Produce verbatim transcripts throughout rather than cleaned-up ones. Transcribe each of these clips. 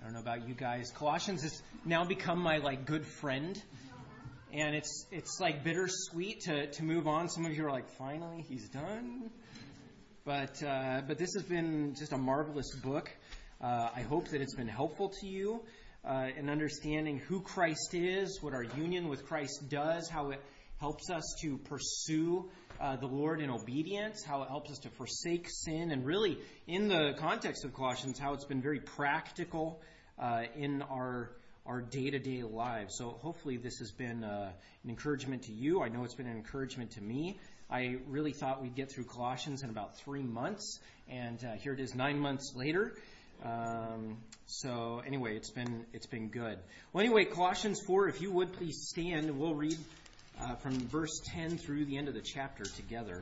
don't know about you guys. Colossians has now become my like good friend. And it's it's like bittersweet to, to move on. Some of you are like, finally, he's done. But uh, but this has been just a marvelous book. Uh, I hope that it's been helpful to you uh, in understanding who Christ is, what our union with Christ does, how it helps us to pursue uh, the Lord in obedience, how it helps us to forsake sin, and really, in the context of Colossians, how it's been very practical uh, in our our day-to-day lives. So hopefully this has been uh, an encouragement to you. I know it's been an encouragement to me. I really thought we'd get through Colossians in about three months, and uh, here it is nine months later. Um, so anyway, it's been it's been good. Well, anyway, Colossians four, if you would please stand, and we'll read uh, from verse ten through the end of the chapter together.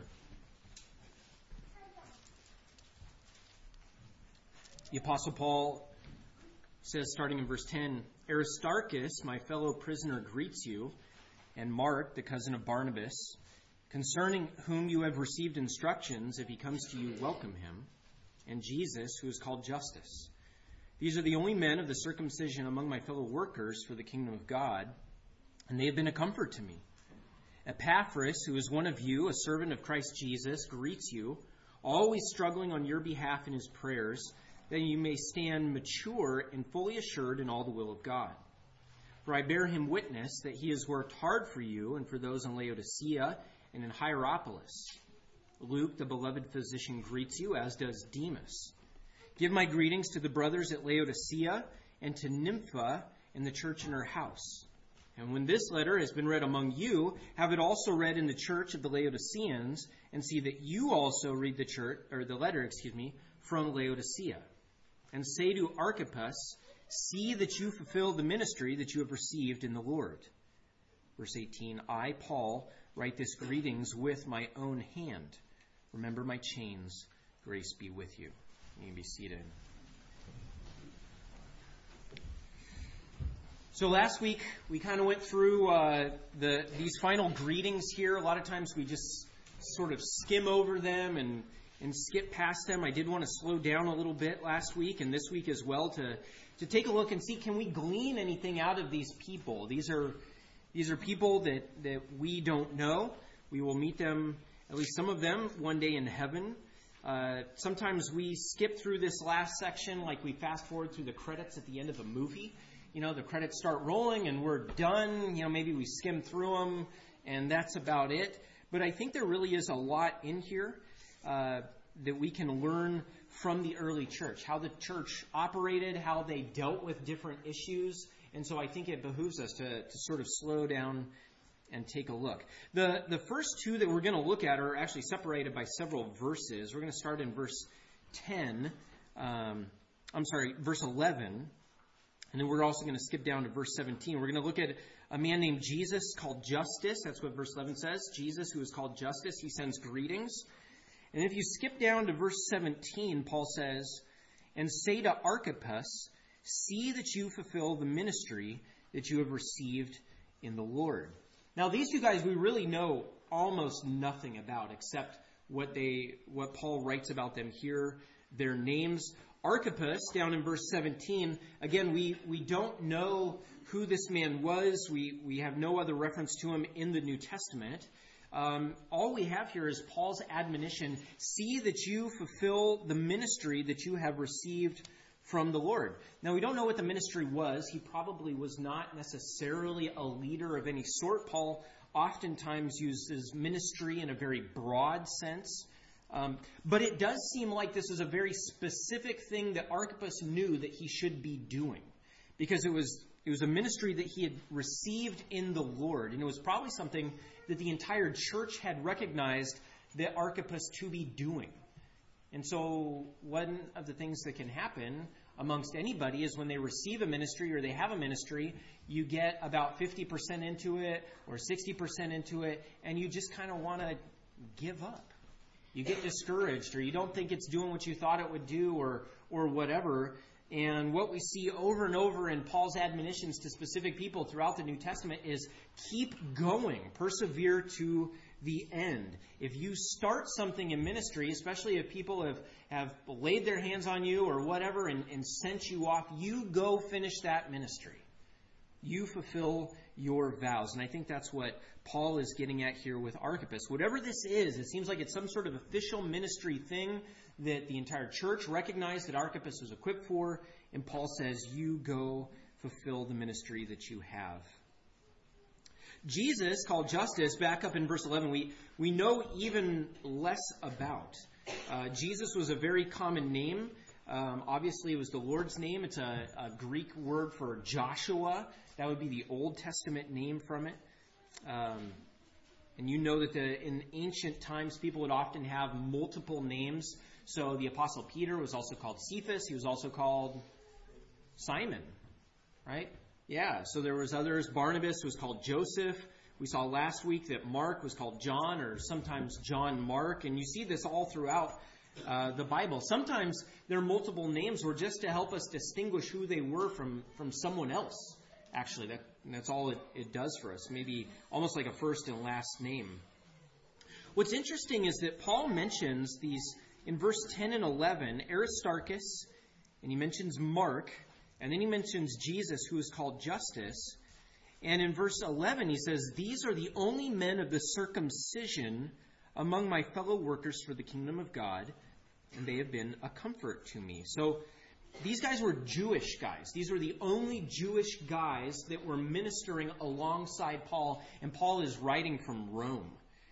The Apostle Paul says, starting in verse ten, Aristarchus, my fellow prisoner, greets you, and Mark, the cousin of Barnabas, concerning whom you have received instructions. If he comes to you, welcome him. And Jesus, who is called Justus. These are the only men of the circumcision among my fellow workers for the kingdom of God, and they have been a comfort to me. Epaphras, who is one of you, a servant of Christ Jesus, greets you, always struggling on your behalf in his prayers, that you may stand mature and fully assured in all the will of God. For I bear him witness that he has worked hard for you and for those in Laodicea and in Hierapolis. Luke, the beloved physician, greets you, as does Demas. Give my greetings to the brothers at Laodicea and to Nympha and the church in her house. And when this letter has been read among you, have it also read in the church of the Laodiceans, and see that you also read the church or the letter, excuse me, from Laodicea. And say to Archippus, see that you fulfill the ministry that you have received in the Lord. Verse eighteen, I, Paul, write this greetings with my own hand. Remember my chains. Grace be with you. You can be seated. So last week, we kind of went through uh, the these final greetings here. A lot of times we just sort of skim over them and, and skip past them. I did want to slow down a little bit last week and this week as well to, to take a look and see, can we glean anything out of these people? These are these are people that, that we don't know. We will meet them, at least some of them, one day in heaven. Uh, sometimes we skip through this last section like we fast forward through the credits at the end of a movie. You know, the credits start rolling and we're done. You know, maybe we skim through them and that's about it. But I think there really is a lot in here uh, that we can learn from the early church, how the church operated, how they dealt with different issues. And so I think it behooves us to, to sort of slow down and take a look. The the first two that we're going to look at are actually separated by several verses. We're going to start in verse ten. Um, I'm sorry, verse eleven. And then we're also going to skip down to verse seventeen. We're going to look at a man named Jesus called Justus. That's what verse eleven says. Jesus, who is called Justus, he sends greetings. And if you skip down to verse seventeen, Paul says, and say to Archippus, see that you fulfill the ministry that you have received in the Lord. Now, these two guys we really know almost nothing about except what they, what Paul writes about them here, their names. Archippus, down in verse seventeen, again, we, we don't know who this man was. We, we have no other reference to him in the New Testament. Um, all we have here is Paul's admonition, see that you fulfill the ministry that you have received from the Lord. Now, we don't know what the ministry was. He probably was not necessarily a leader of any sort. Paul oftentimes uses ministry in a very broad sense. Um, but it does seem like this is a very specific thing that Archippus knew that he should be doing. Because it was it was a ministry that he had received in the Lord. And it was probably something that the entire church had recognized that Archippus to be doing. And so one of the things that can happen amongst anybody is when they receive a ministry or they have a ministry, you get about fifty percent into it or sixty percent into it, and you just kind of want to give up. You get discouraged, or you don't think it's doing what you thought it would do, or or whatever. And what we see over and over in Paul's admonitions to specific people throughout the New Testament is keep going, persevere to the end. If you start something in ministry, especially if people have, have laid their hands on you or whatever and, and sent you off, you go finish that ministry. You fulfill your vows. And I think that's what Paul is getting at here with Archippus. Whatever this is, it seems like it's some sort of official ministry thing that the entire church recognized that Archippus was equipped for. And Paul says, you go fulfill the ministry that you have. Jesus, called Justus, back up in verse eleven, we, we know even less about. Uh, Jesus was a very common name. Um, obviously, it was the Lord's name. It's a, a Greek word for Joshua. That would be the Old Testament name from it. Um, and you know that the, in ancient times, people would often have multiple names. So the Apostle Peter was also called Cephas. He was also called Simon, right? Yeah, so there was others. Barnabas was called Joseph. We saw last week that Mark was called John, or sometimes John Mark. And you see this all throughout uh, the Bible. Sometimes there are multiple names were just to help us distinguish who they were from, from someone else. Actually, that that's all it, it does for us. Maybe almost like a first and last name. What's interesting is that Paul mentions these, in verse ten and eleven, Aristarchus, and he mentions Mark, and then he mentions Jesus, who is called Justus. And in verse eleven, he says, these are the only men of the circumcision among my fellow workers for the kingdom of God, and they have been a comfort to me. So these guys were Jewish guys. These were the only Jewish guys that were ministering alongside Paul, and Paul is writing from Rome.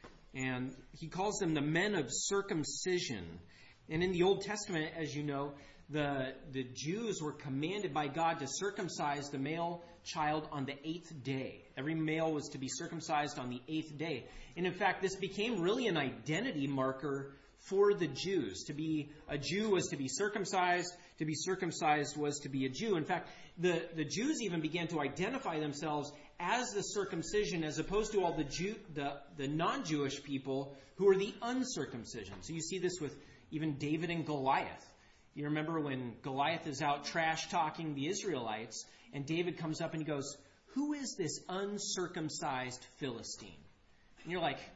And he calls them the men of circumcision. And in the Old Testament, as you know, The, the Jews were commanded by God to circumcise the male child on the eighth day. Every male was to be circumcised on the eighth day. And in fact, this became really an identity marker for the Jews. To be a Jew was to be circumcised. To be circumcised was to be a Jew. In fact, the, the Jews even began to identify themselves as the circumcision as opposed to all the Jew, the, the non-Jewish people who were the uncircumcision. So you see this with even David and Goliath. You remember when Goliath is out trash-talking the Israelites, and David comes up and he goes, who is this uncircumcised Philistine? And you're like,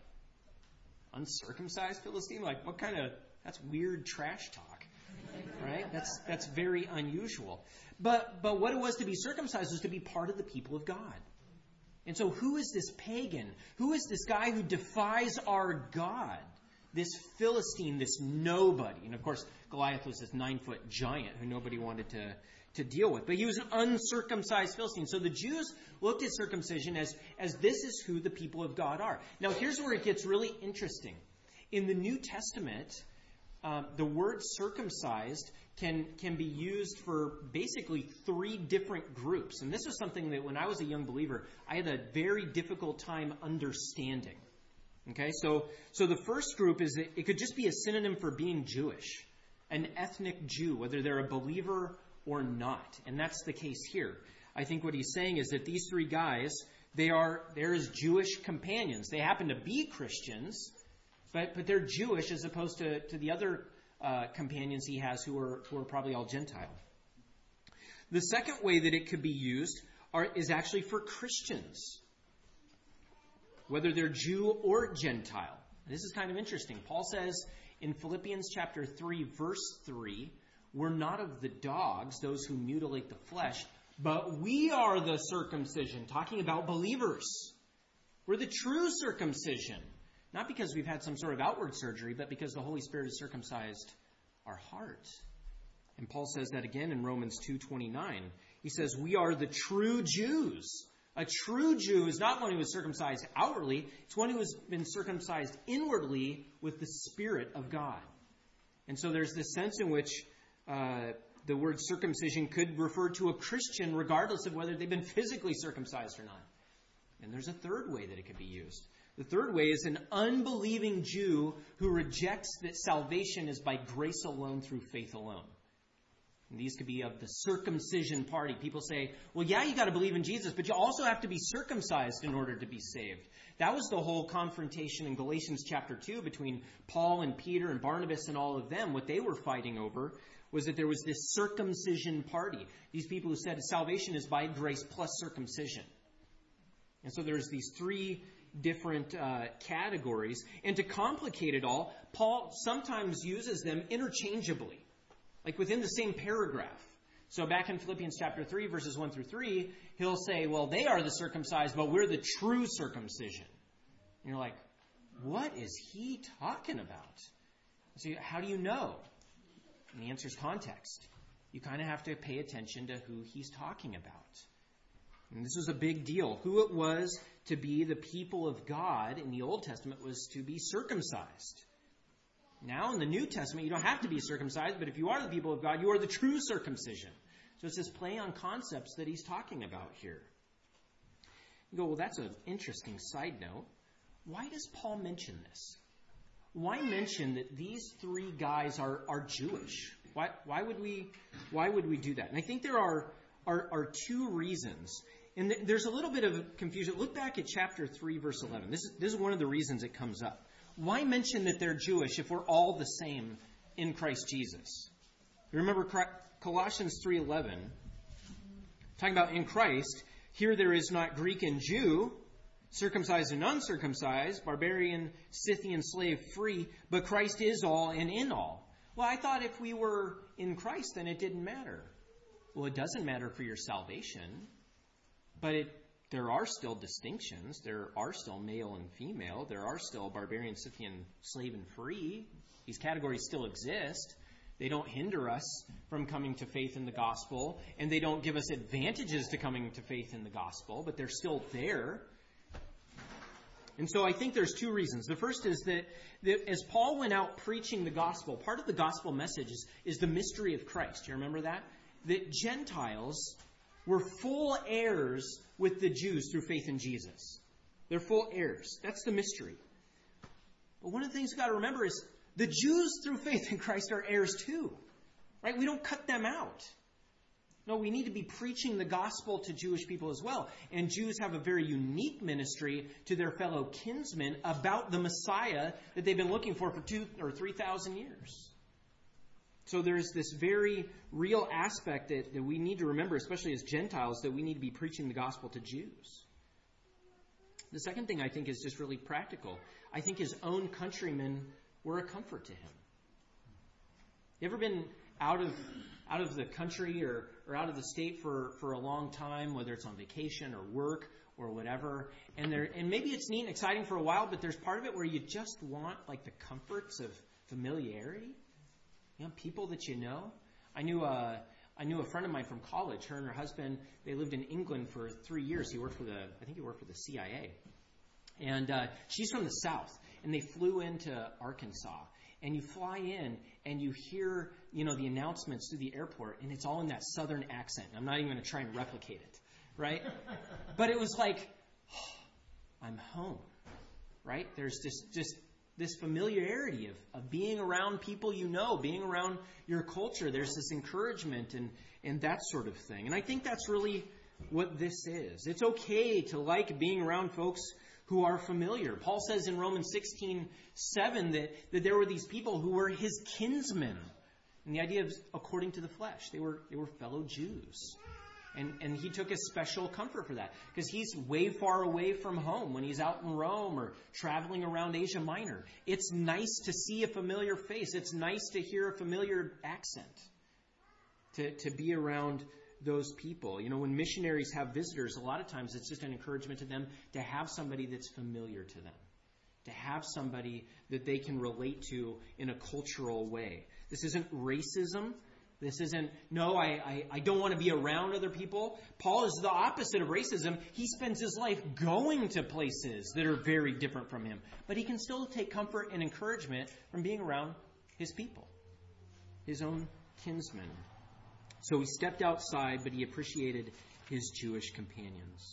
uncircumcised Philistine? Like, what kind of, that's weird trash talk, right? That's that's very unusual. But but what it was to be circumcised was to be part of the people of God. And so who is this pagan? Who is this guy who defies our God? This Philistine, this nobody. And of course, Goliath was this nine-foot giant who nobody wanted to, to deal with. But he was an uncircumcised Philistine. So the Jews looked at circumcision as, as this is who the people of God are. Now, here's where it gets really interesting. In the New Testament, um, the word circumcised can, can be used for basically three different groups. And this was something that when I was a young believer, I had a very difficult time understanding. Okay, so so the first group is that it could just be a synonym for being Jewish, an ethnic Jew, whether they're a believer or not. And that's the case here. I think what he's saying is that these three guys, they are they're his Jewish companions. They happen to be Christians, but but they're Jewish as opposed to, to the other uh, companions he has who are who are probably all Gentile. The second way that it could be used are, is actually for Christians, whether they're Jew or Gentile. This is kind of interesting. Paul says in Philippians chapter three, verse three, we're not of the dogs, those who mutilate the flesh, but we are the circumcision, talking about believers. We're the true circumcision, not because we've had some sort of outward surgery, but because the Holy Spirit has circumcised our heart. And Paul says that again in Romans two twenty-nine. He says, we are the true Jews. A true Jew is not one who is circumcised outwardly. It's one who has been circumcised inwardly with the Spirit of God. And so there's this sense in which uh, the word circumcision could refer to a Christian regardless of whether they've been physically circumcised or not. And there's a third way that it could be used. The third way is an unbelieving Jew who rejects that salvation is by grace alone through faith alone. And these could be of the circumcision party. People say, well, yeah, you got to believe in Jesus, but you also have to be circumcised in order to be saved. That was the whole confrontation in Galatians chapter two between Paul and Peter and Barnabas and all of them. What they were fighting over was that there was this circumcision party. These people who said salvation is by grace plus circumcision. And so there's these three different uh, categories. And to complicate it all, Paul sometimes uses them interchangeably, like within the same paragraph. So back in Philippians chapter three, verses one through three, he'll say, well, they are the circumcised, but we're the true circumcision. And you're like, what is he talking about? So how do you know? And the answer is context. You kind of have to pay attention to who he's talking about. And this was a big deal. Who it was to be the people of God in the Old Testament was to be circumcised. Now in the New Testament, you don't have to be circumcised, but if you are the people of God, you are the true circumcision. So it's this play on concepts that he's talking about here. You go, well, that's an interesting side note. Why does Paul mention this? Why mention that these three guys are, are Jewish? Why, why would we why would we do that? And I think there are, are, are two reasons. And th- there's a little bit of confusion. Look back at chapter three, verse eleven. This is, this is one of the reasons it comes up. Why mention that they're Jewish if we're all the same in Christ Jesus? You remember Colossians three eleven, talking about in Christ, here there is not Greek and Jew, circumcised and uncircumcised, barbarian, Scythian, slave, free, but Christ is all and in all. Well, I thought if we were in Christ, then it didn't matter. Well, it doesn't matter for your salvation, but it, there are still distinctions. There are still male and female. There are still barbarian, Scythian, slave, and free. These categories still exist. They don't hinder us from coming to faith in the gospel, and they don't give us advantages to coming to faith in the gospel, but they're still there. And so I think there's two reasons. The first is that, that as Paul went out preaching the gospel, part of the gospel message is, is the mystery of Christ. Do you remember that? That Gentiles were full heirs with the Jews through faith in Jesus. They're full heirs. That's the mystery. But one of the things you've got to remember is the Jews through faith in Christ are heirs too. Right? We don't cut them out. No, we need to be preaching the gospel to Jewish people as well. And Jews have a very unique ministry to their fellow kinsmen about the Messiah that they've been looking for for two or three thousand years. So there's this very real aspect that, that we need to remember, especially as Gentiles, that we need to be preaching the gospel to Jews. The second thing I think is just really practical. I think his own countrymen were a comfort to him. You ever been out of out of the country or, or out of the state for, for a long time, whether it's on vacation or work or whatever, and there and maybe it's neat and exciting for a while, but there's part of it where you just want like the comforts of familiarity. You know, people that you know. I knew a I knew a friend of mine from college. Her and her husband, they lived in England for three years. He worked for the I think he worked for the C I A, and uh, she's from the South, and they flew into Arkansas. And you fly in and you hear, you know, the announcements through the airport, and it's all in that Southern accent. I'm not even going to try and replicate it, right? But it was like, oh, I'm home, right? There's just just this familiarity of, of being around people you know, being around your culture. There's this encouragement and, and that sort of thing. And I think that's really what this is. It's okay to like being around folks who are familiar. Paul says in Romans sixteen seven that, that there were these people who were his kinsmen. And the idea of according to the flesh. They were they were fellow Jews. And and he took a special comfort for that. Because he's way far away from home when he's out in Rome or traveling around Asia Minor. It's nice to see a familiar face. It's nice to hear a familiar accent. To, to be around those people. You know, when missionaries have visitors, a lot of times it's just an encouragement to them to have somebody that's familiar to them. To have somebody that they can relate to in a cultural way. This isn't racism. This isn't, no, I, I, I don't want to be around other people. Paul is the opposite of racism. He spends his life going to places that are very different from him. But he can still take comfort and encouragement from being around his people. His own kinsmen. So he stepped outside, but he appreciated his Jewish companions.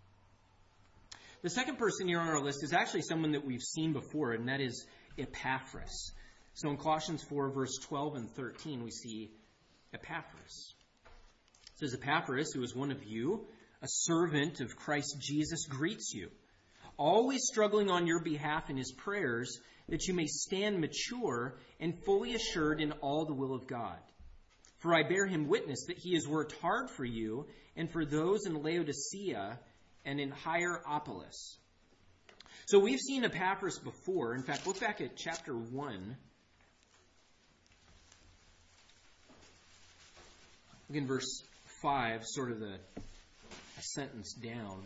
The second person here on our list is actually someone that we've seen before, and that is Epaphras. So in Colossians four, verse twelve and thirteen, we see Epaphras. It says, Epaphras, who is one of you, a servant of Christ Jesus, greets you, always struggling on your behalf in his prayers, that you may stand mature and fully assured in all the will of God. For I bear him witness that he has worked hard for you and for those in Laodicea and in Hierapolis. So we've seen Epaphras before. In fact, look back at chapter one. Look in verse five, sort of the a sentence down.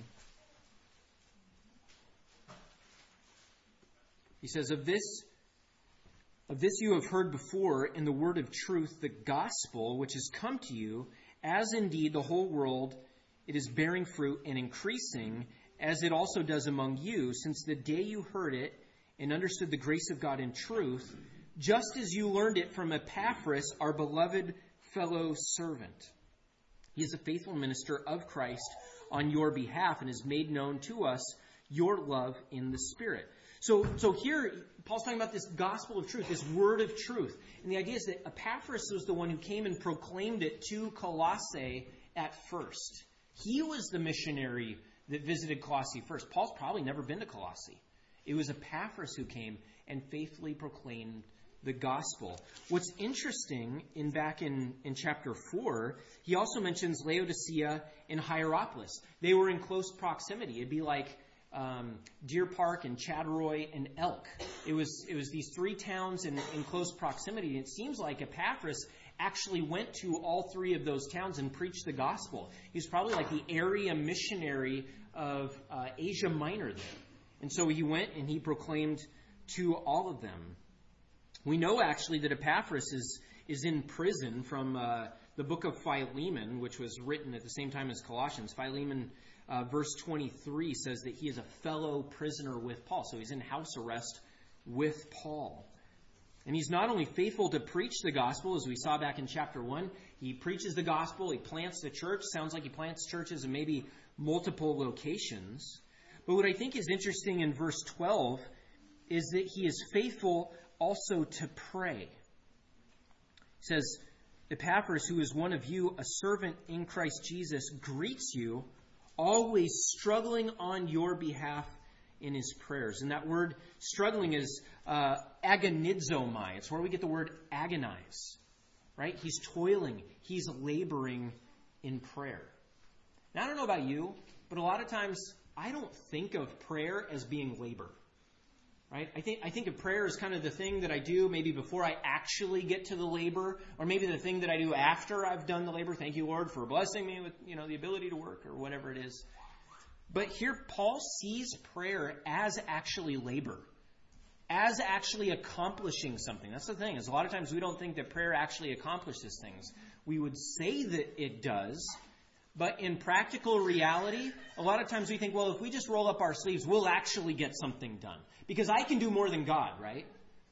He says, Of this, of this you have heard before in the word of truth, the gospel which has come to you, as indeed the whole world it is bearing fruit and increasing, as it also does among you, since the day you heard it and understood the grace of God in truth, just as you learned it from Epaphras, our beloved fellow servant. He is a faithful minister of Christ on your behalf and has made known to us your love in the Spirit. So, so here, Paul's talking about this gospel of truth, this word of truth. And the idea is that Epaphras was the one who came and proclaimed it to Colossae at first. He was the missionary that visited Colossae first. Paul's probably never been to Colossae. It was Epaphras who came and faithfully proclaimed the gospel. What's interesting, in back in, in chapter four, he also mentions Laodicea and Hierapolis. They were in close proximity. It'd be like um, Deer Park and Chaderoy and Elk. It was it was these three towns in, in close proximity. And it seems like Epaphras actually went to all three of those towns and preached the gospel. He was probably like the area missionary of uh, Asia Minor there. And so he went and he proclaimed to all of them. We know actually that Epaphras is, is in prison from uh, the book of Philemon, which was written at the same time as Colossians. Philemon, uh, verse twenty-three, says that he is a fellow prisoner with Paul. So he's in house arrest with Paul. And he's not only faithful to preach the gospel, as we saw back in chapter one, he preaches the gospel, he plants the church. Sounds like he plants churches in maybe multiple locations. But what I think is interesting in verse twelve is that he is faithful also to pray. It says, Epaphras, who is one of you, a servant in Christ Jesus, greets you, always struggling on your behalf in his prayers. And that word struggling is uh, agonizomai. It's where we get the word agonize. Right? He's toiling. He's laboring in prayer. Now, I don't know about you, but a lot of times I don't think of prayer as being labor. Right? I think I think of prayer as kind of the thing that I do maybe before I actually get to the labor, or maybe the thing that I do after I've done the labor. Thank you, Lord, for blessing me with, you know, the ability to work, or whatever it is. But here Paul sees prayer as actually labor, as actually accomplishing something. That's the thing, is a lot of times we don't think that prayer actually accomplishes things. We would say that it does, but in practical reality, a lot of times we think, well, if we just roll up our sleeves, we'll actually get something done. Because I can do more than God, right?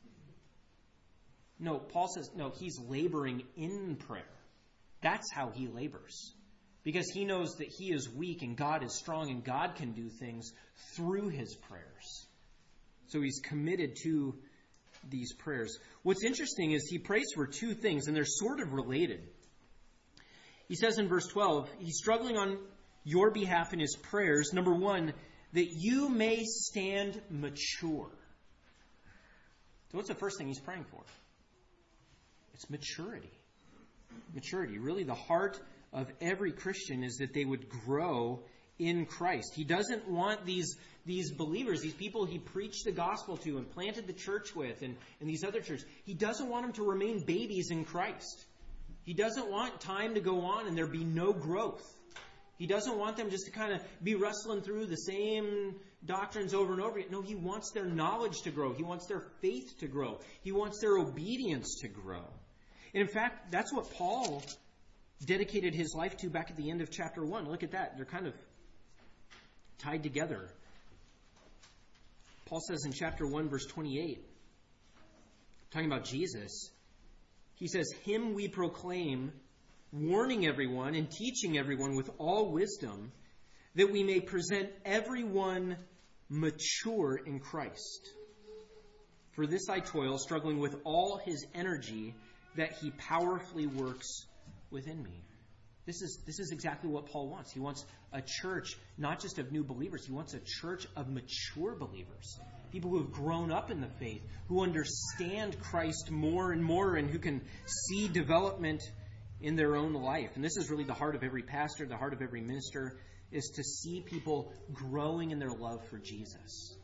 No, Paul says, no, he's laboring in prayer. That's how he labors. Because he knows that he is weak and God is strong and God can do things through his prayers. So he's committed to these prayers. What's interesting is he prays for two things, and they're sort of related. He says in verse twelve, he's struggling on your behalf in his prayers. Number one, that you may stand mature. So what's the first thing he's praying for? It's maturity. Maturity. Really, the heart of every Christian is that they would grow in Christ. He doesn't want these, these believers, these people he preached the gospel to and planted the church with and, and these other churches, he doesn't want them to remain babies in Christ. He doesn't want time to go on and there be no growth. He doesn't want them just to kind of be wrestling through the same doctrines over and over again. No, he wants their knowledge to grow. He wants their faith to grow. He wants their obedience to grow. And in fact, that's what Paul dedicated his life to back at the end of chapter one. Look at that. They're kind of tied together. Paul says in chapter one, verse twenty-eight, talking about Jesus, he says, "Him we proclaim, warning everyone and teaching everyone with all wisdom, that we may present everyone mature in Christ. For this I toil, struggling with all his energy, that he powerfully works within me." This is, this is exactly what Paul wants. He wants a church, not just of new believers. He wants a church of mature believers. People who have grown up in the faith, who understand Christ more and more, and who can see development in their own life. And this is really the heart of every pastor, the heart of every minister, is to see people growing in their love for Jesus.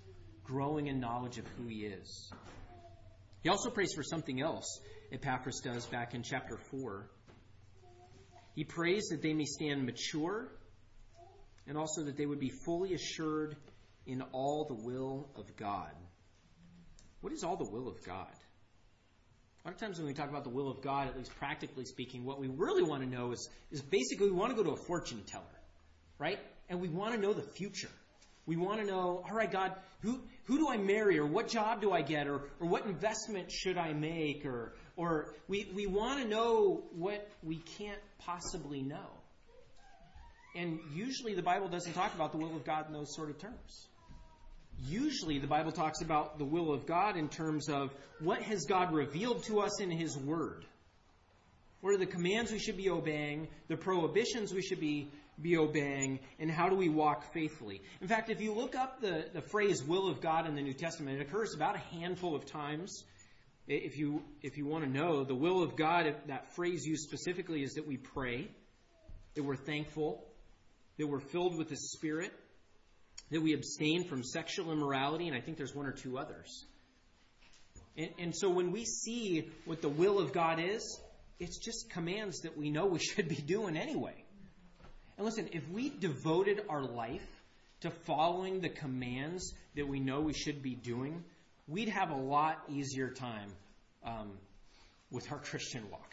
growing in knowledge of who he is. He also prays for something else, Epaphras does back in chapter four. He prays that they may stand mature and also that they would be fully assured in all the will of God. What is all the will of God? A lot of times when we talk about the will of God, at least practically speaking, what we really want to know is, is basically we want to go to a fortune teller, right? And we want to know the future. We want to know, all right, God, who who do I marry, or what job do I get, or or what investment should I make, or or we, we want to know what we can't possibly know. And usually the Bible doesn't talk about the will of God in those sort of terms. Usually the Bible talks about the will of God in terms of what has God revealed to us in his word. What are the commands we should be obeying, the prohibitions we should be, be obeying, and how do we walk faithfully? In fact, if you look up the, the phrase will of God in the New Testament, it occurs about a handful of times. If you, if you want to know, the will of God, that phrase used specifically is that we pray, that we're thankful, that we're filled with the Spirit, that we abstain from sexual immorality, and I think there's one or two others. And, and so when we see what the will of God is, it's just commands that we know we should be doing anyway. And listen, if we devoted our life to following the commands that we know we should be doing, we'd have a lot easier time um, with our Christian walk.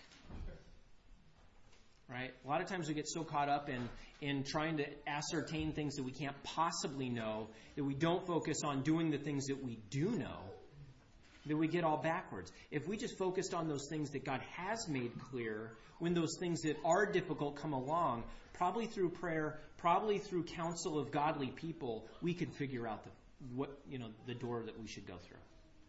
Right? A lot of times we get so caught up in, in trying to ascertain things that we can't possibly know, that we don't focus on doing the things that we do know, that we get all backwards. If we just focused on those things that God has made clear, when those things that are difficult come along, probably through prayer, probably through counsel of godly people, we could figure out the what you know the door that we should go through.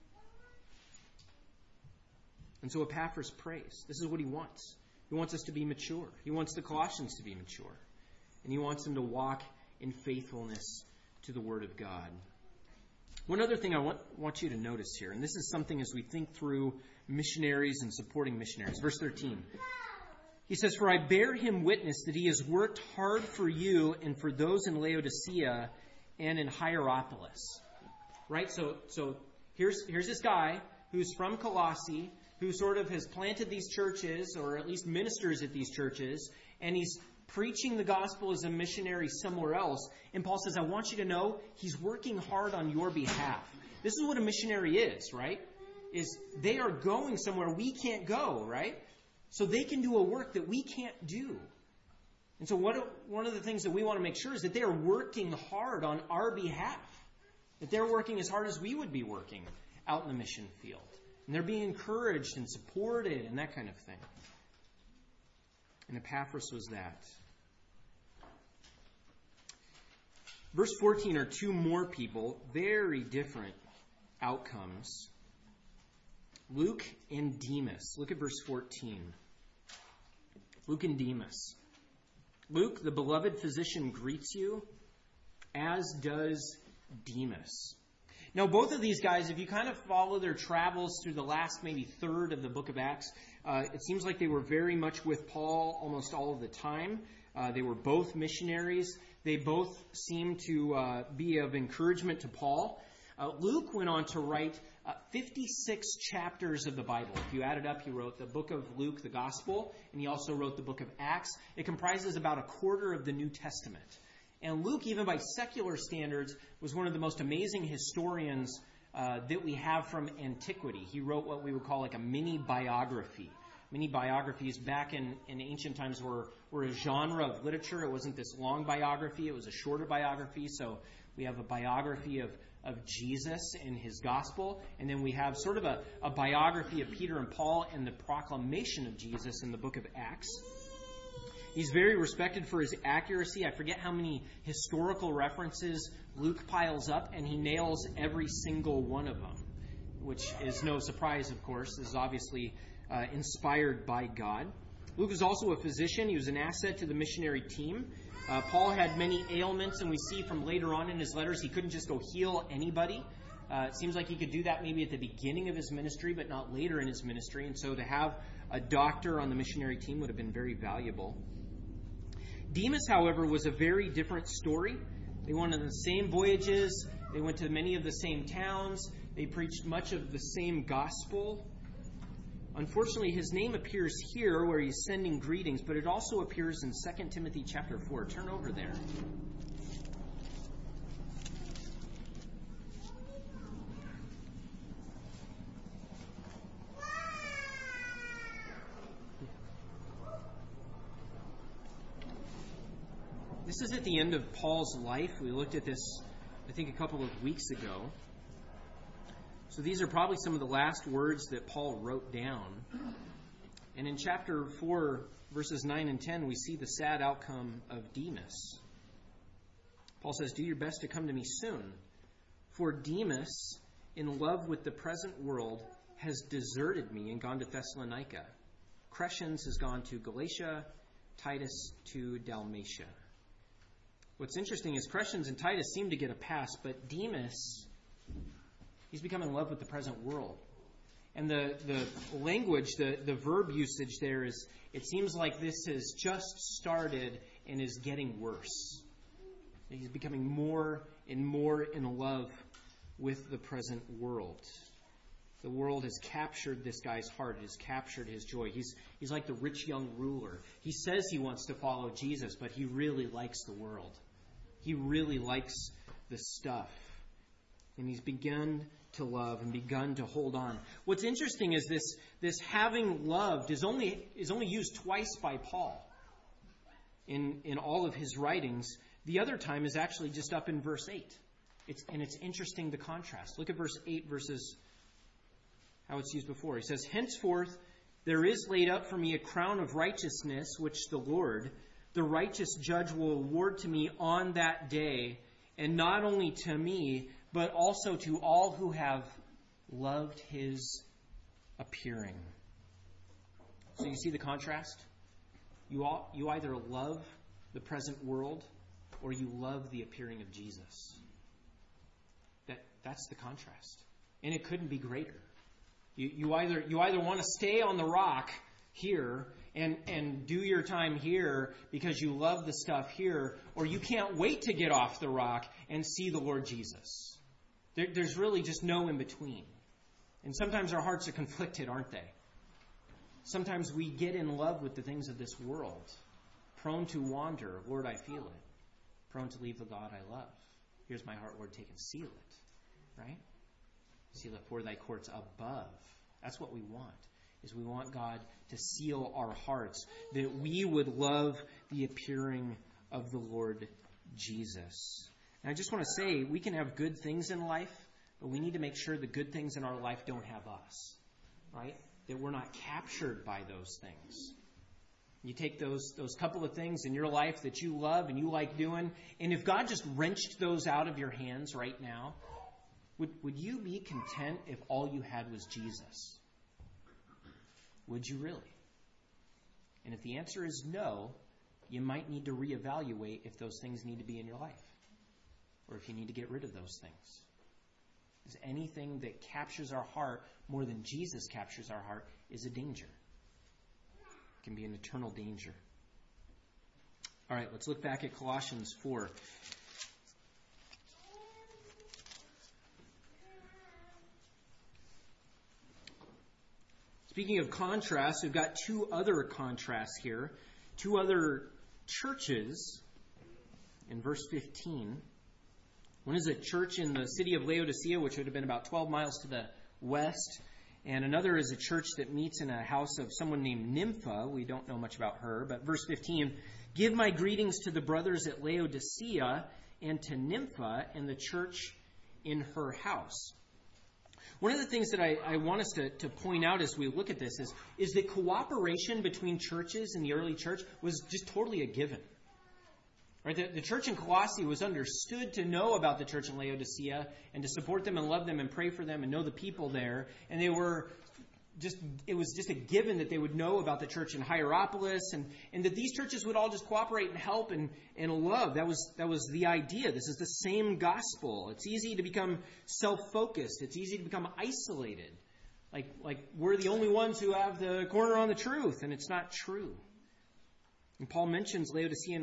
And so Epaphras prays. This is what he wants. He wants us to be mature. He wants the Colossians to be mature. And he wants them to walk in faithfulness to the Word of God. One other thing I want, want you to notice here, and this is something as we think through missionaries and supporting missionaries. Verse thirteen. He says, "For I bear him witness that he has worked hard for you and for those in Laodicea and in Hierapolis." Right? So so here's here's this guy who's from Colossae, who sort of has planted these churches, or at least ministers at these churches, and he's preaching the gospel as a missionary somewhere else. And Paul says, I want you to know he's working hard on your behalf. This is what a missionary is, right? Is they are going somewhere we can't go, right? So they can do a work that we can't do. And so what, one of the things that we want to make sure is that they are working hard on our behalf. That they're working as hard as we would be working out in the mission field. And they're being encouraged and supported and that kind of thing. And Epaphras was that. Verse fourteen are two more people, very different outcomes. Luke and Demas. Look at verse fourteen. Luke and Demas. Luke, the beloved physician, greets you, as does Demas. Now, both of these guys, if you kind of follow their travels through the last maybe third of the book of Acts, uh, it seems like they were very much with Paul almost all of the time. Uh, they were both missionaries. They both seem to uh, be of encouragement to Paul. Uh, Luke went on to write uh, fifty-six chapters of the Bible. If you add it up, he wrote the book of Luke, the Gospel, and he also wrote the book of Acts. It comprises about a quarter of the New Testament. And Luke, even by secular standards, was one of the most amazing historians uh, that we have from antiquity. He wrote what we would call like a mini biography. Mini biographies back in, in ancient times were, were a genre of literature. It wasn't this long biography. It was a shorter biography. So we have a biography of, of Jesus and his gospel. And then we have sort of a, a biography of Peter and Paul and the proclamation of Jesus in the book of Acts. He's very respected for his accuracy. I forget how many historical references Luke piles up, and he nails every single one of them, which is no surprise, of course. This is obviously uh, inspired by God. Luke is also a physician. He was an asset to the missionary team. Uh, Paul had many ailments, and we see from later on in his letters he couldn't just go heal anybody. Uh, it seems like he could do that maybe at the beginning of his ministry, but not later in his ministry. And so to have a doctor on the missionary team would have been very valuable. Demas, however, was a very different story. They went on the same voyages. They went to many of the same towns. They preached much of the same gospel. Unfortunately, his name appears here where he's sending greetings, but it also appears in Second Timothy chapter four. Turn over there. This is at the end of Paul's life. We looked at this, I think, a couple of weeks ago. So these are probably some of the last words that Paul wrote down. And in chapter four, verses nine and ten, we see the sad outcome of Demas. Paul says, "Do your best to come to me soon. For Demas, in love with the present world, has deserted me and gone to Thessalonica. Crescens has gone to Galatia, Titus to Dalmatia." What's interesting is Crescens and Titus seem to get a pass, but Demas, he's become in love with the present world. And the, the language, the, the verb usage there is, it seems like this has just started and is getting worse. He's becoming more and more in love with the present world. The world has captured this guy's heart. It has captured his joy. He's, he's like the rich young ruler. He says he wants to follow Jesus, but he really likes the world. He really likes the stuff. And he's begun to love and begun to hold on. What's interesting is this, this having loved is only, is only used twice by Paul in, in all of his writings. The other time is actually just up in verse eight. It's, and it's interesting the contrast. Look at verse eight versus how it's used before. He says, "Henceforth there is laid up for me a crown of righteousness, which the Lord, the righteous judge, will award to me on that day, and not only to me, but also to all who have loved his appearing." So you see the contrast? You all, you either love the present world or you love the appearing of Jesus. That, that's the contrast. And it couldn't be greater. You, you either you either want to stay on the rock here and, and do your time here because you love the stuff here, or you can't wait to get off the rock and see the Lord Jesus. There, there's really just no in between. And sometimes our hearts are conflicted, aren't they? Sometimes we get in love with the things of this world, prone to wander. Lord, I feel it. Prone to leave the God I love. Here's my heart, Lord, take and seal it. Right? Seal it for thy courts above. That's what we want, is we want God to seal our hearts, that we would love the appearing of the Lord Jesus. And I just want to say, we can have good things in life, but we need to make sure the good things in our life don't have us, right? That we're not captured by those things. You take those those couple of things in your life that you love and you like doing, and if God just wrenched those out of your hands right now, would, would you be content if all you had was Jesus? Would you really? And if the answer is no, you might need to reevaluate if those things need to be in your life, or if you need to get rid of those things. Because anything that captures our heart more than Jesus captures our heart is a danger. It can be an eternal danger. All right, let's look back at Colossians four. Speaking of contrast, we've got two other contrasts here. Two other churches in verse fifteen. One is a church in the city of Laodicea, which would have been about twelve miles to the west. And another is a church that meets in a house of someone named Nympha. We don't know much about her. But verse fifteen, "Give my greetings to the brothers at Laodicea and to Nympha and the church in her house." One of the things that I, I want us to, to point out as we look at this is, is that cooperation between churches in the early church was just totally a given. Right? The, the church in Colossae was understood to know about the church in Laodicea and to support them and love them and pray for them and know the people there. And they were just, it was just a given that they would know about the church in Hierapolis, and, and that these churches would all just cooperate and help and, and love. That was, that was the idea. This is the same gospel. It's easy to become self-focused. It's easy to become isolated. Like, like we're the only ones who have the corner on the truth, and it's not true. And Paul mentions Laodicean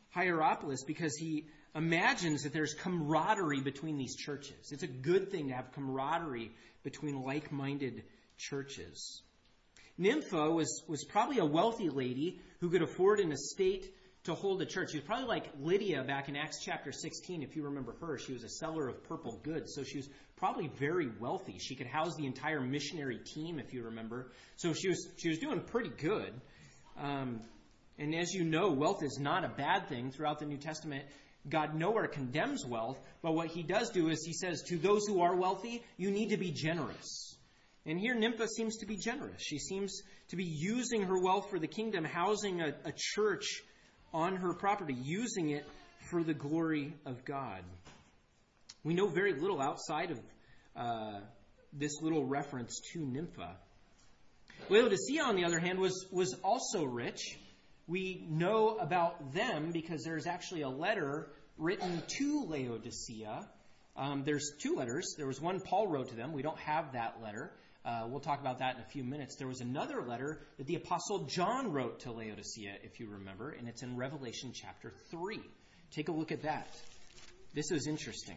Hierapolis because he imagines that there's camaraderie between these churches. It's a good thing to have camaraderie between like-minded churches. Nympha was, was probably a wealthy lady who could afford an estate to hold a church. She was probably like Lydia back in Acts chapter sixteen, if you remember her. She was a seller of purple goods, so she was probably very wealthy. She could house the entire missionary team, if you remember. So she was she was doing pretty good. Um, and as you know, wealth is not a bad thing. Throughout the New Testament, God nowhere condemns wealth, but what he does do is he says, to those who are wealthy, you need to be generous. And here Nympha seems to be generous. She seems to be using her wealth for the kingdom, housing a, a church on her property, using it for the glory of God. We know very little outside of uh, this little reference to Nympha. Laodicea, on the other hand, was, was also rich. We know about them because there's actually a letter written to Laodicea. Um, there's two letters. There was one Paul wrote to them. We don't have that letter. Uh, we'll talk about that in a few minutes. There was another letter that the Apostle John wrote to Laodicea, if you remember, and it's in Revelation chapter three. Take a look at that. This is interesting.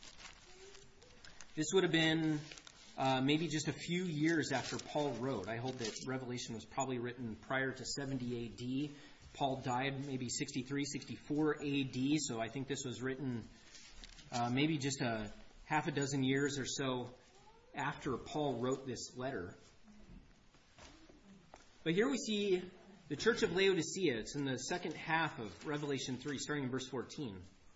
This would have been uh, maybe just a few years after Paul wrote. I hold that Revelation was probably written prior to seventy A D. Paul died maybe sixty-three, sixty-four A D, so I think this was written uh, maybe just a half a dozen years or so after Paul wrote this letter. But here we see the church of Laodicea. It's in the second half of Revelation three, starting in verse fourteen.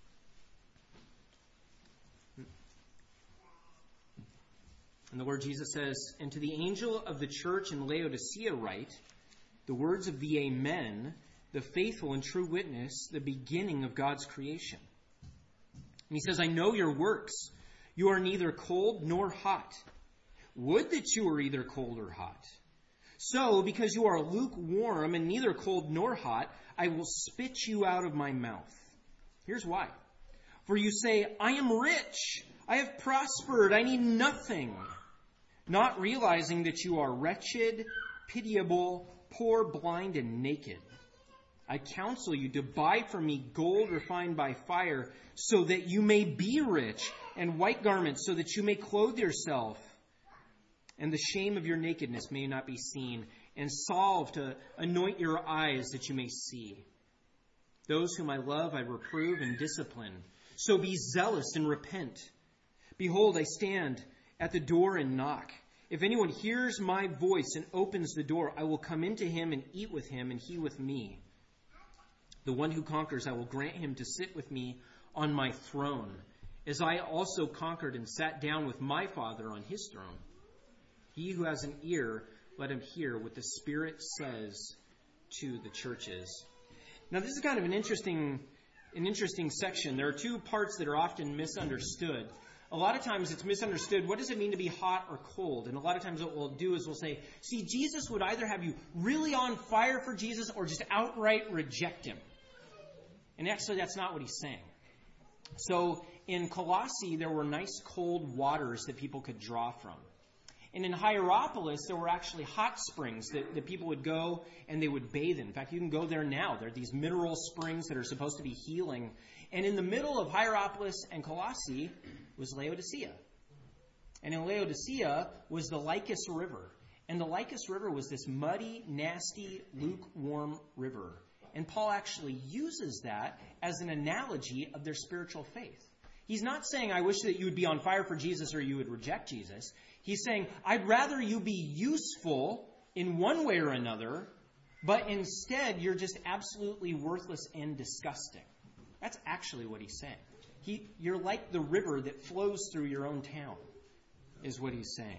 And the Lord Jesus says, "And to the angel of the church in Laodicea write, the words of the Amen, the faithful and true witness, the beginning of God's creation." And he says, "I know your works. You are neither cold nor hot. Would that you were either cold or hot. So, because you are lukewarm and neither cold nor hot, I will spit you out of my mouth." Here's why. "For you say, 'I am rich. I have prospered. I need nothing,' not realizing that you are wretched, pitiable, poor, blind, and naked. I counsel you to buy from me gold refined by fire, so that you may be rich, and white garments, so that you may clothe yourself, and the shame of your nakedness may not be seen, and salve to anoint your eyes that you may see. Those whom I love I reprove and discipline. So be zealous and repent. Behold, I stand at the door and knock. If anyone hears my voice and opens the door, I will come into him and eat with him, and he with me. The one who conquers, I will grant him to sit with me on my throne, as I also conquered and sat down with my Father on his throne. He who has an ear, let him hear what the Spirit says to the churches." Now, this is kind of an interesting, an interesting section. There are two parts that are often misunderstood. A lot of times it's misunderstood. What does it mean to be hot or cold? And a lot of times what we'll do is we'll say, see, Jesus would either have you really on fire for Jesus or just outright reject him. And actually, that's not what he's saying. So in Colossae, there were nice cold waters that people could draw from. And in Hierapolis, there were actually hot springs that, that people would go and they would bathe in. In fact, you can go there now. There are these mineral springs that are supposed to be healing. And in the middle of Hierapolis and Colossae was Laodicea. And in Laodicea was the Lycus River. And the Lycus River was this muddy, nasty, lukewarm river. And Paul actually uses that as an analogy of their spiritual faith. He's not saying, I wish that you would be on fire for Jesus or you would reject Jesus. He's saying, I'd rather you be useful in one way or another, but instead you're just absolutely worthless and disgusting. That's actually what he's saying. He, you're like the river that flows through your own town, is what he's saying.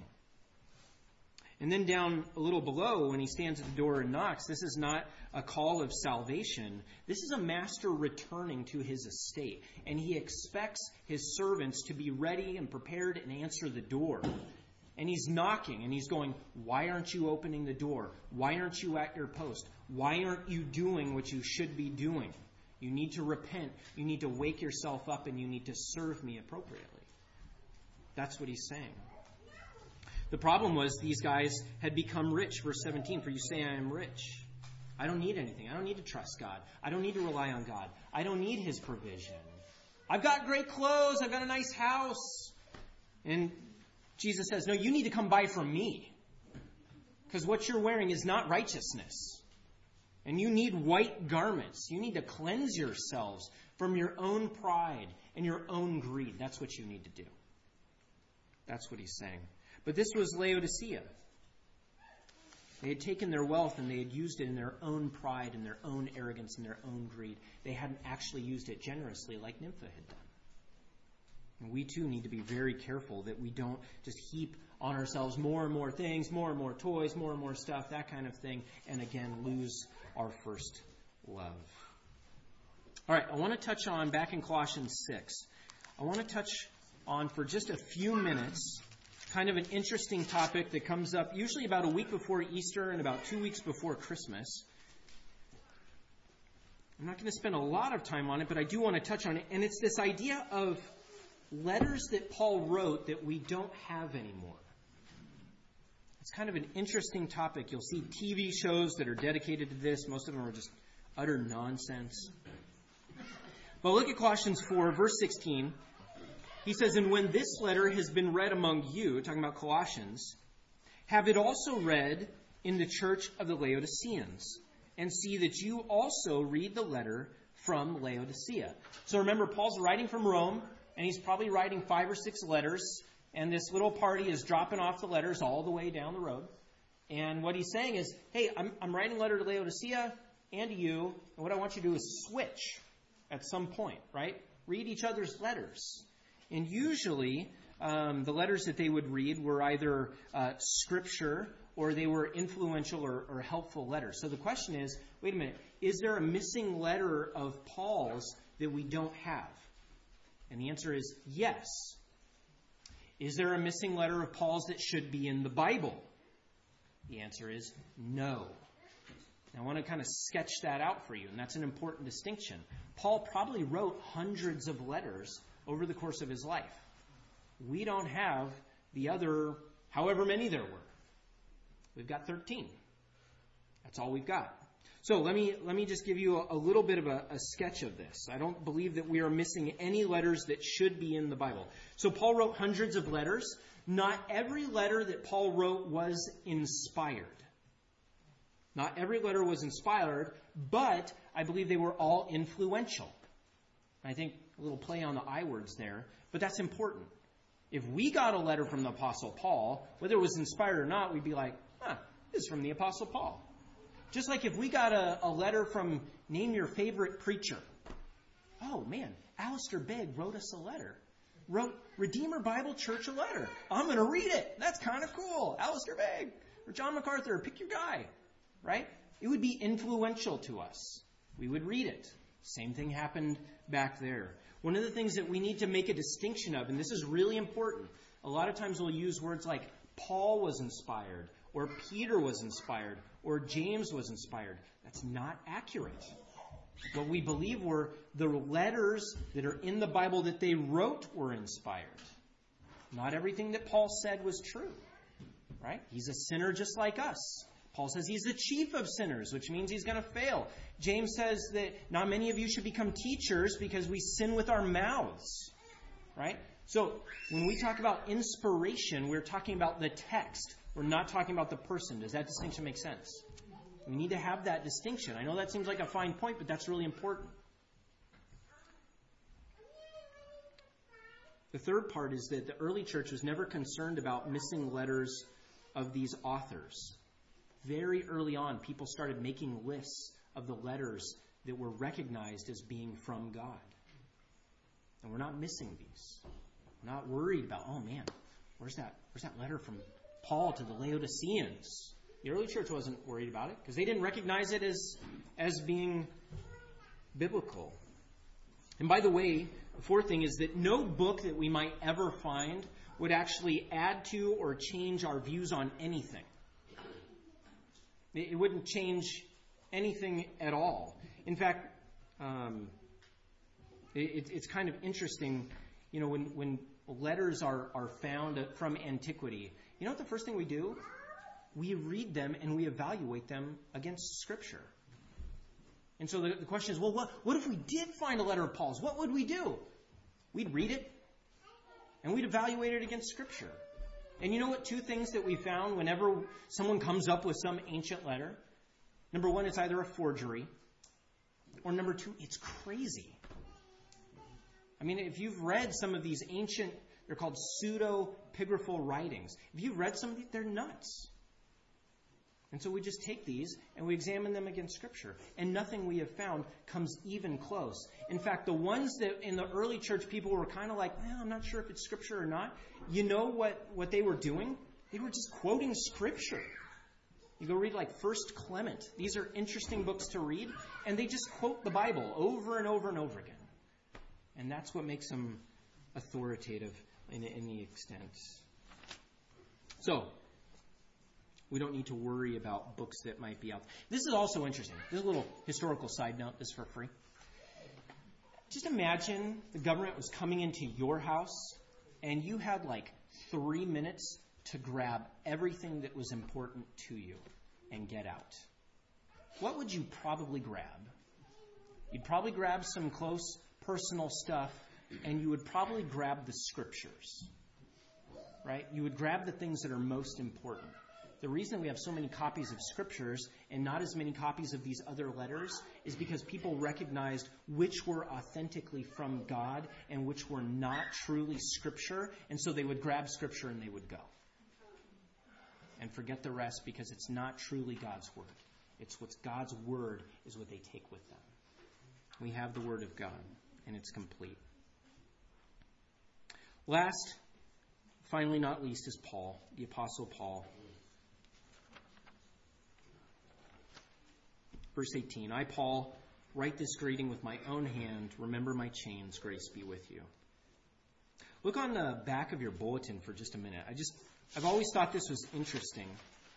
And then down a little below, when he stands at the door and knocks, this is not a call of salvation. This is a master returning to his estate. And he expects his servants to be ready and prepared and answer the door. And he's knocking and he's going, why aren't you opening the door? Why aren't you at your post? Why aren't you doing what you should be doing? You need to repent. You need to wake yourself up and you need to serve me appropriately. That's what he's saying. The problem was these guys had become rich. Verse seventeen, for you say I am rich. I don't need anything. I don't need to trust God. I don't need to rely on God. I don't need His provision. I've got great clothes. I've got a nice house. And Jesus says, no, you need to come buy from me. Because what you're wearing is not righteousness. And you need white garments. You need to cleanse yourselves from your own pride and your own greed. That's what you need to do. That's what he's saying. But this was Laodicea. They had taken their wealth and they had used it in their own pride and their own arrogance and their own greed. They hadn't actually used it generously like Nympha had done. And we too need to be very careful that we don't just heap on ourselves more and more things, more and more toys, more and more stuff, that kind of thing, and again lose our first love. All right, I want to touch on, back in Colossians six, I want to touch on for just a few minutes kind of an interesting topic that comes up usually about a week before Easter and about two weeks before Christmas. I'm not going to spend a lot of time on it, but I do want to touch on it. And it's this idea of letters that Paul wrote that we don't have anymore. It's kind of an interesting topic. You'll see T V shows that are dedicated to this. Most of them are just utter nonsense. But look at Colossians four, verse sixteen. He says, and when this letter has been read among you, talking about Colossians, have it also read in the church of the Laodiceans, and see that you also read the letter from Laodicea. So remember, Paul's writing from Rome, and he's probably writing five or six letters, and this little party is dropping off the letters all the way down the road. And what he's saying is, hey, I'm, I'm writing a letter to Laodicea and to you, and what I want you to do is switch at some point, right? Read each other's letters. And usually, um, the letters that they would read were either uh, scripture or they were influential or, or helpful letters. So the question is, wait a minute, is there a missing letter of Paul's that we don't have? And the answer is yes. Is there a missing letter of Paul's that should be in the Bible? The answer is no. Now, I want to kind of sketch that out for you, and that's an important distinction. Paul probably wrote hundreds of letters over the course of his life. We don't have the other, however many there were. We've got thirteen. That's all we've got. So let me let me just give you a, a little bit of a, a sketch of this. I don't believe that we are missing any letters that should be in the Bible. So Paul wrote hundreds of letters. Not every letter that Paul wrote was inspired. Not every letter was inspired, but I believe they were all influential. I think a little play on the I words there, but that's important. If we got a letter from the Apostle Paul, whether it was inspired or not, we'd be like, huh, this is from the Apostle Paul. Just like if we got a, a letter from, name your favorite preacher. Oh, man, Alistair Begg wrote us a letter. Wrote Redeemer Bible Church a letter. I'm going to read it. That's kind of cool. Alistair Begg or John MacArthur, pick your guy. Right? It would be influential to us. We would read it. Same thing happened back there. One of the things that we need to make a distinction of, and this is really important, a lot of times we'll use words like Paul was inspired, or Peter was inspired, or James was inspired. That's not accurate. What we believe were the letters that are in the Bible that they wrote were inspired. Not everything that Paul said was true. Right? He's a sinner just like us. Paul says he's the chief of sinners, which means he's going to fail. James says that not many of you should become teachers because we sin with our mouths. Right? So when we talk about inspiration, we're talking about the text. We're not talking about the person. Does that distinction make sense? We need to have that distinction. I know that seems like a fine point, but that's really important. The third part is that the early church was never concerned about missing letters of these authors. Very early on, people started making lists of the letters that were recognized as being from God. And we're not missing these. We're not worried about, oh man, where's that, where's that letter from Paul to the Laodiceans? The early church wasn't worried about it because they didn't recognize it as, as being biblical. And by the way, the fourth thing is that no book that we might ever find would actually add to or change our views on anything. It wouldn't change anything at all. In fact, um, it, it's kind of interesting, you know, when, when letters are, are found from antiquity, you know what the first thing we do? We read them and we evaluate them against Scripture. And so the, the question is, well, what, what if we did find a letter of Paul's? What would we do? We'd read it, and we'd evaluate it against Scripture. And you know what two things that we found whenever someone comes up with some ancient letter? Number one, it's either a forgery, or number two, it's crazy. I mean, if you've read some of these ancient, they're called pseudepigraphal writings. If you've read some of these, they're nuts. And so we just take these and we examine them against Scripture. And nothing we have found comes even close. In fact, the ones that in the early church people were kind of like, well, I'm not sure if it's Scripture or not. You know what, what they were doing? They were just quoting Scripture. You go read like First Clement. These are interesting books to read. And they just quote the Bible over and over and over again. And that's what makes them authoritative in any extent. So, we don't need to worry about books that might be out there. This is also interesting. This is a little historical side note. This is for free. Just imagine the government was coming into your house and you had like three minutes to grab everything that was important to you and get out. What would you probably grab? You'd probably grab some close personal stuff, and you would probably grab the Scriptures. Right? You would grab the things that are most important. The reason we have so many copies of Scriptures and not as many copies of these other letters is because people recognized which were authentically from God and which were not truly Scripture, and so they would grab Scripture and they would go. And forget the rest because it's not truly God's Word. It's what's God's Word is what they take with them. We have the Word of God, and it's complete. Last, finally not least, is Paul, the Apostle Paul. Verse eighteen, I, Paul, write this greeting with my own hand. Remember my chains. Grace be with you. Look on the back of your bulletin for just a minute. I just, I've always thought this was interesting.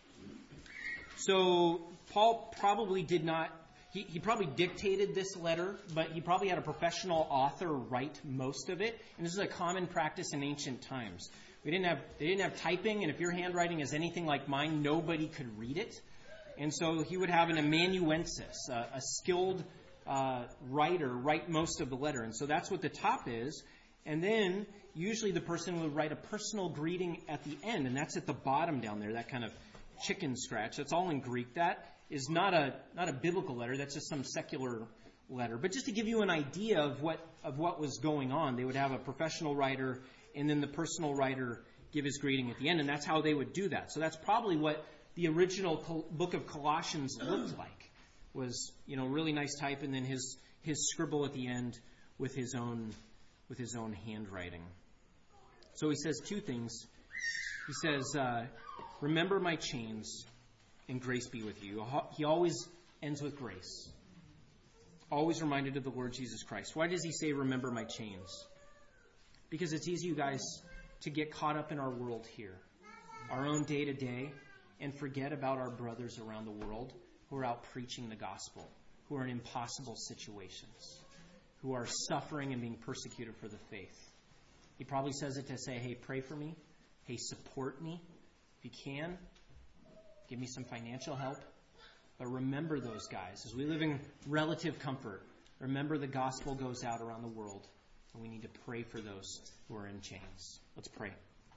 So Paul probably did not, he, he probably dictated this letter, but he probably had a professional author write most of it. And this is a common practice in ancient times. We didn't have, they didn't have typing, and if your handwriting is anything like mine, nobody could read it. And so he would have an amanuensis, a, a skilled uh, writer, write most of the letter. And so that's what the top is. And then usually the person would write a personal greeting at the end. And that's at the bottom down there, that kind of chicken scratch. That's all in Greek. That is not a not a biblical letter. That's just some secular letter. But just to give you an idea of what of what was going on, they would have a professional writer and then the personal writer give his greeting at the end. And that's how they would do that. So that's probably what the original book of Colossians looked like, was, you know, really nice type, and then his his scribble at the end with his own with his own handwriting. So he says two things. He says, uh, "Remember my chains, and grace be with you." He always ends with grace. Always reminded of the Lord Jesus Christ. Why does he say, "Remember my chains"? Because it's easy, you guys, to get caught up in our world here, our own day to day, and forget about our brothers around the world who are out preaching the gospel, who are in impossible situations, who are suffering and being persecuted for the faith. He probably says it to say, hey, pray for me. Hey, support me. If you can, give me some financial help. But remember those guys. As we live in relative comfort, remember the gospel goes out around the world, and we need to pray for those who are in chains. Let's pray.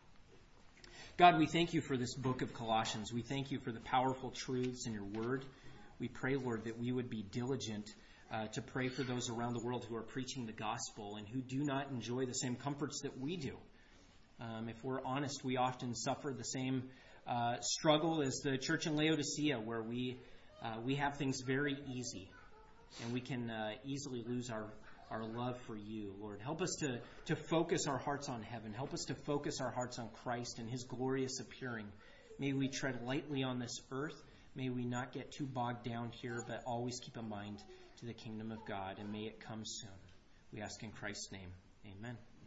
God, we thank you for this book of Colossians. We thank you for the powerful truths in your word. We pray, Lord, that we would be diligent uh, to pray for those around the world who are preaching the gospel and who do not enjoy the same comforts that we do. Um, if we're honest, we often suffer the same uh, struggle as the church in Laodicea, where we uh, we have things very easy, and we can uh, easily lose our our love for you, Lord. Help us to, to focus our hearts on heaven. Help us to focus our hearts on Christ and his glorious appearing. May we tread lightly on this earth. May we not get too bogged down here, but always keep a mind to the kingdom of God, and may it come soon. We ask in Christ's name. Amen.